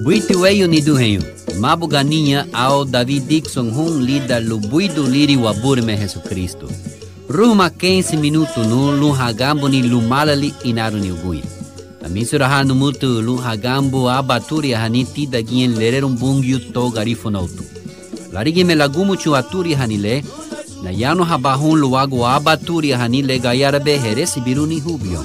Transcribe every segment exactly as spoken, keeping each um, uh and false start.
Buitu eyo ni duhenyo. Mabu ganinha ao David Dixon hun lida lubuidu liri wabure me Jesus Cristo. Ruma quinze minuto no lu hagambo ni lumalali inaru ni ugui. Amisura hanu mutu lu hagambo abaturi hani tida gien lererum bungyu to garifo nautu. Larigi me lagumu chu aturi hanile na yano habahun luago abaturi hanile gayarabe heresi biruni hubio.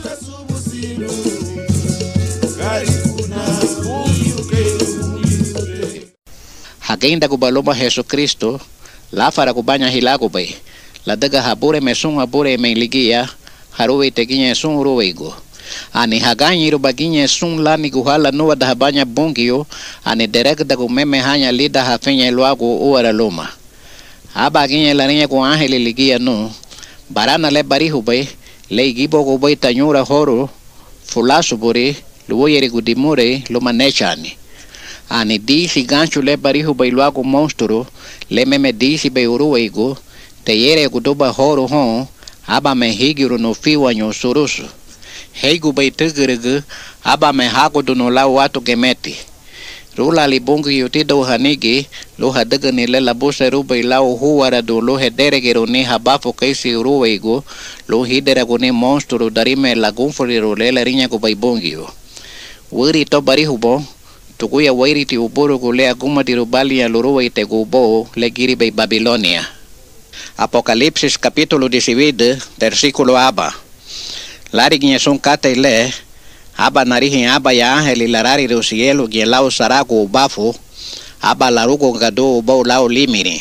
Hagenda kubaloma Jesus Kristo la fara kubanya hilago bay la daga habure mesun habure me ligia haruwe teginya sun ruwego ani haganyi ro baginya sun la ni guhala no da habanya bongio ani derek da ku meme hanya lida hafenya luago uara loma abaginya la ninya ku angel ligia no barana le barihu bay le gibo go bay tanyura horo fulasu bore luoyere gudimure loma nechani ani disi gancho le barihu bailuago monstro le meme disi be uruwego te yere gudoba horo hon aba me higiru no fiwanyo surusu heigu bai teguregu aba me hago no la watu gemeti rula libongu yote do hanigi lo hadaga ni le labosa rubai lao huara do lo hederegero ni habafo kaisi uruwego lo hiderago ni monstro darime lagunfori role la rinya go bai bongio wuri to barihu bo tukuya wairi ti uboro kulea guma ti rubali ya luruwa ite gubo le giri bei Babilonia. Apocalipsis capítulo diecisiete versículo aba. Lari ginye son kata ile aba narihi aba ya angeli larari do cielo gien lao sarago ubafo aba larugo gado ubao lao limiri.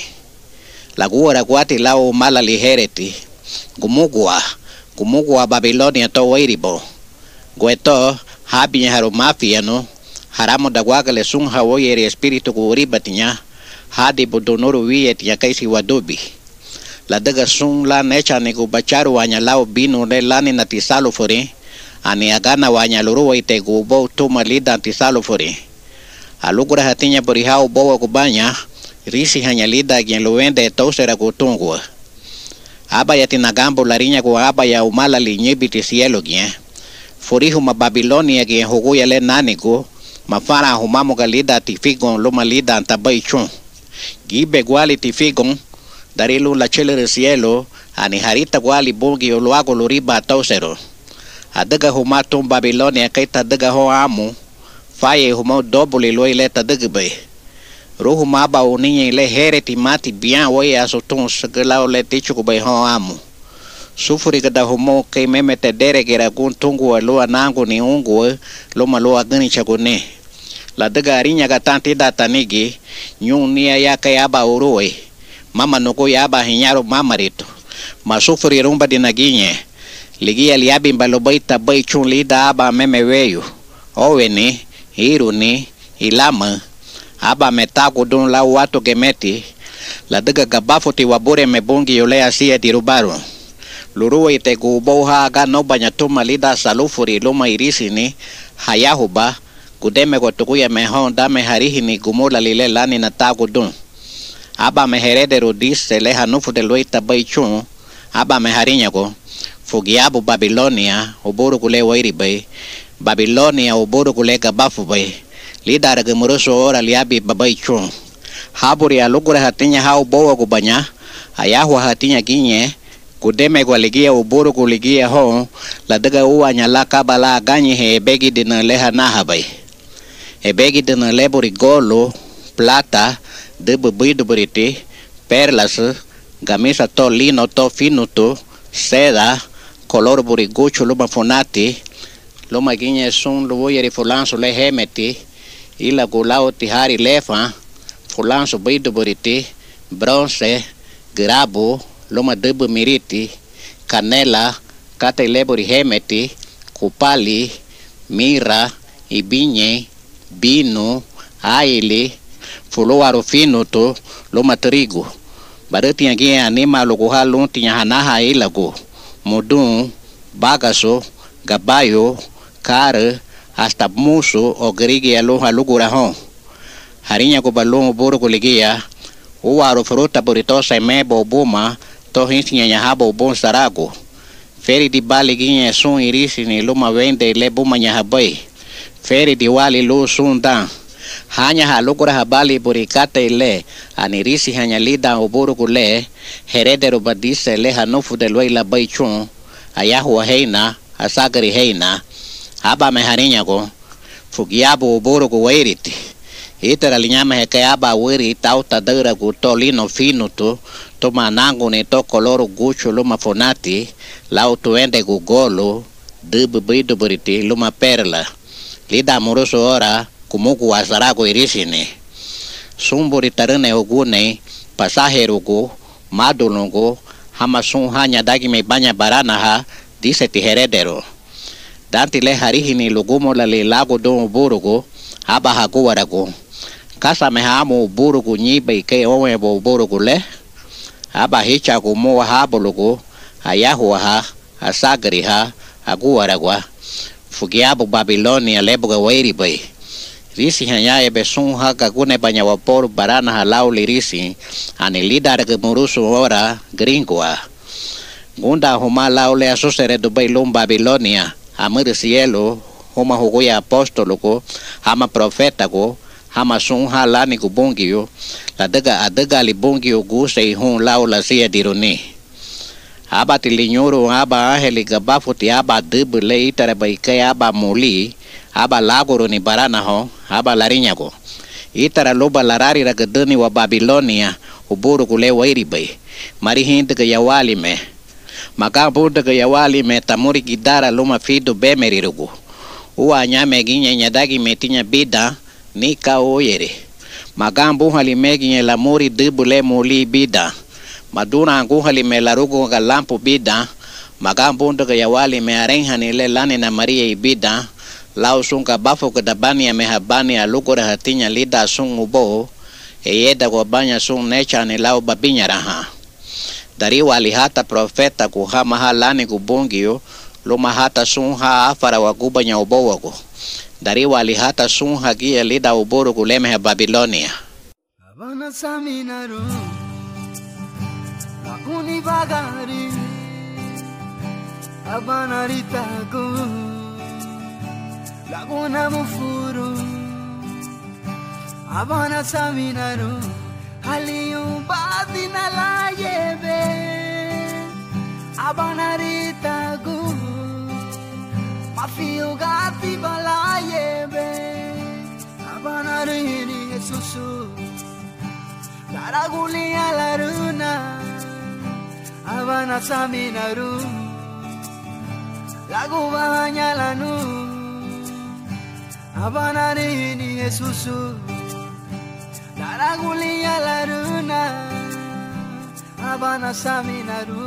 Lagua raguati lao mala lihereti gumugua gumugua Babilonia to wairibo. Gueto habi haro mafia no haramo da guagale sun hawoyere espiritu kuribatinya hadi bodonoro wiet ya kaisi wadobi la daga sun la necha ne go bacharu wanya lao bino le lani na tisalo fore ani agana wanya loro ite go bo to malida tisalo fore alugura hatinya bori hao bo ko banya risi hanya lida gen lo wende tosera go tungo aba ya tinagambo larinya go aba ya umala linyebi tisielo gen forihu ma Babilonia gen hogo ya le nanigo mafara humamo galida tifigon loma lida antabai chun gibe guali tifigon darilu la chele cielo ani harita guali bongi oluago loriba tausero adaga humatum Babilonia kaita daga ho amu faye humo dobuli loile tadaga be ruhu maba uninye le hereti mati bien woye asotun sagalao le tichu be ho amu sufuri gada humo kay meme te dere gera gun tungu aloa nangu ni ungu loma loa gani chagone la daga arinya gatanti datanigi nyun nia ya kay aba uruwe mama noko ya aba hinyaro mamarito masufuri rumba dinaginye ligia liabi mbalobaita bay chun lida aba meme weyo owene hiruni ilama aba metago don la watu gemeti la daga gabafo ti wabure mebongi yole asia dirubaro luruwa ite gubo ha ga no banyatuma lida salufuri loma irisi ni hayahuba kudeme kwa tukuya mehon dame harihi ni gumola lile lani na tago dun aba meherede rodis le hanufu de loita baichun aba meharinya ko fugiabu Babilonia uburu kule wairi bay Babilonia uburu kule gabafu bay lida ragamuroso ora liabi babaichun haburi alugura hatinya hau bowa kubanya ayahu hatinya ginye kudeme kwa ligia uburu kuligia ho la daga uwa nyala kabala ganyi he begi dina leha nahabay e begi dina leburi golo plata de bebido berite perlas gamisa to lino to finuto seda color buri gocho luma fonati luma ginye sun lo voyere fulanso le hemeti ila golao tihari lefa fulanso bido berite bronze grabo loma debo miriti canela kata lebori hemeti kupali mira ibinye bino aile fuloaro fino to loma trigo barati yangi anima logo halun tinya hanaha ilago modun bagaso gabayo kar hasta muso o grigi alo halugura hon harinya ko balon boro kolegia o aro fruta boritosa mebo boma to hinsinya nyahabo bon sarago feri di bali ginye sun irisi ni loma wende le boma nyahabai feri di wali lo sun dan hanya halukura habali burikate ile anirisi hanya lida uburu kule heredero badise le hanufu de loila baichun ayahu heina asagari heina haba meharinya ko fugiabu uburu ku wairiti itara linyama heke aba wiri tauta dera ku tolino fino tu to manango ne to koloro gucho luma fonati lau tuende ku golo de bebido beriti luma perla lida muruso ora kumuku wasarago irisine sumburi tarane ogune pasajerogo madolongo hamasun hanya dagi me banya barana ha dise ti heredero danti le harihini lugumo la le lago don burugo haba hago warago kasa me hamu burugo nyibe ke owe bo burugo le haba hicha go mo habologo ayahu ha asagri ha agu waragwa fugiabo Babilonia leboga wairi bay risi hanya ebe sun haka gune banya wapor barana halau lirisi ani lidar ke murusu ora gringoa gunda huma laule asusere dubai lum Babilonia amir cielo huma hugoya apostolo ko hama profeta ko hama sun halani ku bongio la daga adaga li bongio gu sei hun laula sia dironi aba tilinyoro aba aheli gabafu ti aba debele itare bai kai aba muli aba lagoro ni barana ho aba larinya ko itara loba larari ragadani wa Babilonia uburu kule wairi bai mari hinte ke yawali me maka buda ke yawali me tamuri gidara luma fido bemeri rugu uwa nyame ginya nyadagi metinya bida ni ka oyere magambu hali meginya lamuri debule muli bida maduna angu hali me larugo ga lampu bida magambu ndo ke yawali me arenhani le lani na Maria ibida lau sunga bafo ke dabani ya mehabani ya luko da hatinya lida sung ubo eyeda kwa banya sung necha ni lau babinya raha dari wali hata profeta ku ha mahalani ku bongio luma hata sung ha afara wa kubanya ubo wako dari wali hata sung ha kia lida uboro ku leme ha Babilonia Abana saminaru lakuni bagari abana ritaku Laguna mufuru abana saminaru halium badina la yebe abana ritagu mafio gati bala yebe abana rini Jesusu daraguli ala runa abana saminaru lagu banyak lanu abana rini Jesusu daragulia la runa abana saminaru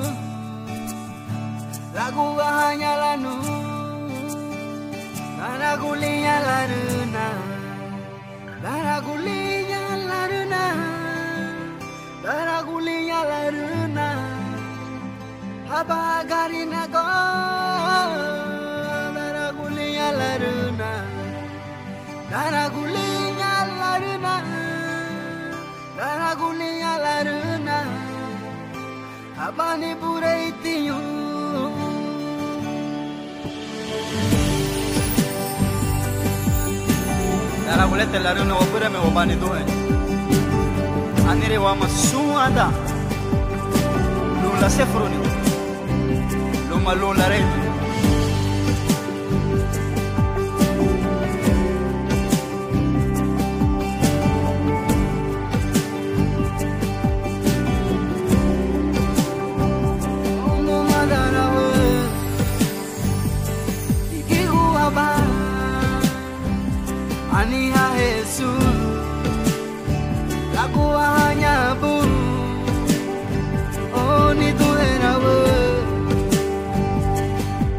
lagu hanya lanu daragulia la runa daragulia la runa daragulia la runa abagarina go daragulia la runa Daragulinya laruna Daragulinya laruna Abani bureitiyu Daragulete laruna wabure me wabani doe Anire wama suada Lula sefruni Luma lula reiti Aniha Jesus lagu hanya bu oh ni tu era bu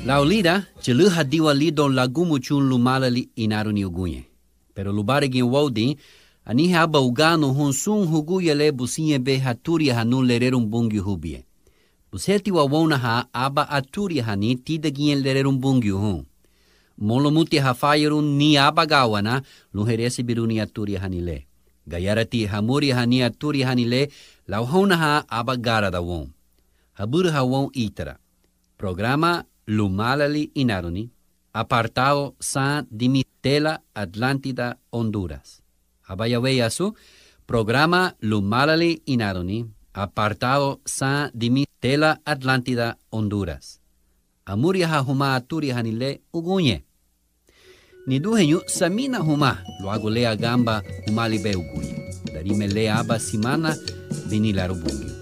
La olida, chelu hadiwa li don lagumu chun lumalali inaruni ugunye. Pero lubare gin wodi, ani haba ugano hun sun huguye le businye be haturi hanun lererum bungi hubie. Buseti wa wona ha aba aturi hani tida gien lererum bungi hun. Molomuti hafayerun ni aba gawana, luheresi biruni aturi hani le. Gayarati hamuri hani aturi hani le, lauhona ha aba gara da won. Habur ha won itara. Programa Lumalali Inaruni, apartado San Dimitela, Atlántida, Honduras. Abayaweyasu, programa Lumalali Inaruni, apartado San Dimitela, Atlántida, Honduras. Amuria ha huma aturi hanile ugunye. Niduhenyu samina huma, luago lea gamba humali be ugunye. Darime lea aba simana vinilarubungi.